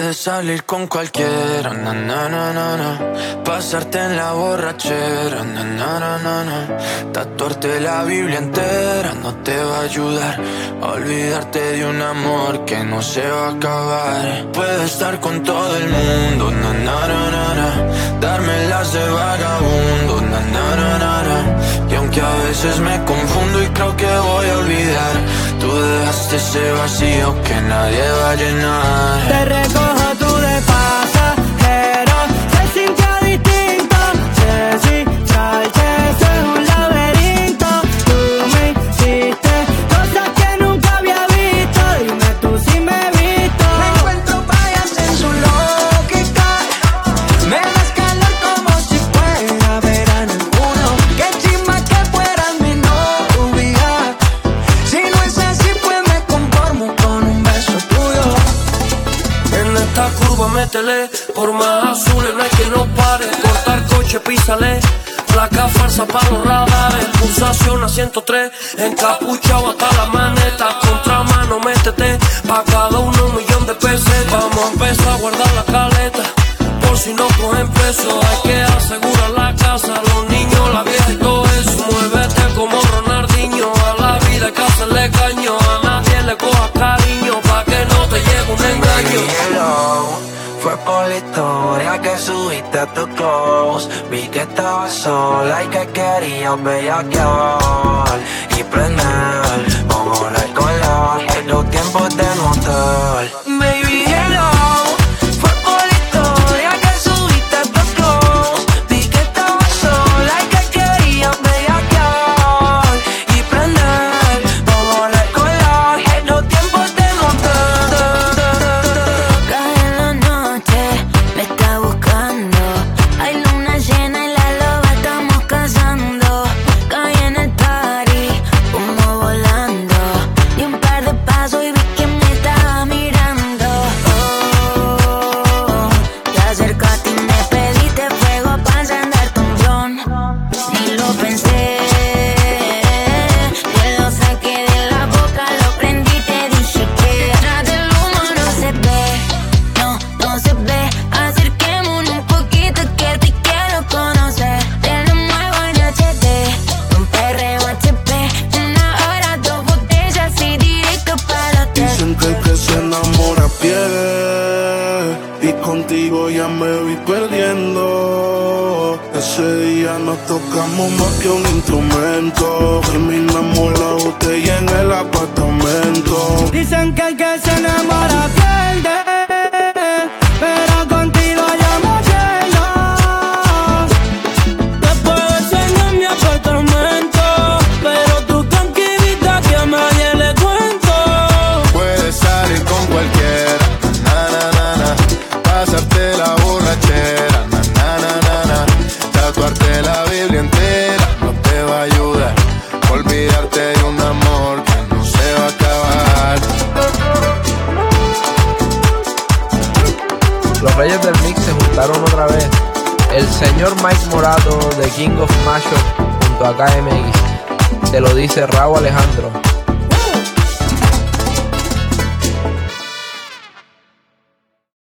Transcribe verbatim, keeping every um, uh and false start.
Puedes salir con cualquiera, na, na, na, na, na. Pasarte en la borrachera, na, na, na, na, na. Tatuarte la Biblia entera no te va a ayudar a olvidarte de un amor que no se va a acabar. Puedes estar con todo el mundo, na, na, na, na, na. Darme las de vagabundo, na, na, na, na, na. Y aunque a veces me confundo y creo que voy a olvidar, tú dejaste ese vacío que nadie va a llenar. Te recojo tú de pasajero, se sintió distinto. Jessy, Charles, es un laberinto. Tú me hiciste cosas que nunca había visto. Dime tú si me he visto. Me encuentro fallas en su lógica. Me das calor como si fuera verano en junio. Qué chimba que fueras mi novia. Si no es así pues me conformo con un beso tuyo. En esta curva métele, por más azules no hay quien nos pare. Cortar coche, písale, placa falsa para los radares. Pulsación a ciento tres, encapuchado hasta la maneta. Contramano, métete, pa' cada uno un millón de pesos. Vamos a empezar a guardar la caleta, por si no cogen preso. Hay que asegurar la casa, los niños, la vieja y todo eso. Muévete como Ronaldinho, a la vida hay que hacerle caño. A nadie le coja cariño, pa' que no te llegue un engaño. Fue por la historia que subiste a tu close. Vi que estabas sola y que querías bellaquear y prender como la escuela en los tiempos de motel. Baby, hello. Fue por la historia que subiste a tu close. Vi que estabas sola y que querías bellaquear y prender como la escuela en los tiempos de motel. Cae en la noche, me está buscando. Hay luna llena y la loba estamos cazando. Caí en el party, humo volando. Di un par de pasos y vi que me estaba mirando. Oh, te acercaste y me pediste fuego pa' encenderte un blon. Ni lo pensé, te lo saqué de la boca, lo prendí, te dije que detrás del humo no se ve, no, no se ve. Acerquémonos un poquito que te quiero conocer. Tenemos algo en H D, un perreo H P. Una hora, dos botellas y directo para el hotel. Dicen que el que se enamora pierde, y contigo ya me vi perdiendo. Ese día nos tocamos más que un instrumento. Terminamos la botella en el apartamento. Dicen que el que se enamora pierde, pero contigo yo me lleno. Te puedo enseñar mi apartamento, pero tu tranquilidad que a nadie le cuento. Puedes salir con cualquiera, na, na, na, na. Pasarte la borrachera, na, na, na, na, na. Tatuarte la Biblia entera no te va a ayudar a olvidarte de un amor que no se va a acabar. Los reyes del mix se juntaron otra vez. El señor Mike Morato de King of Mashup junto a K M X. Te lo dice Raúl Alejandro.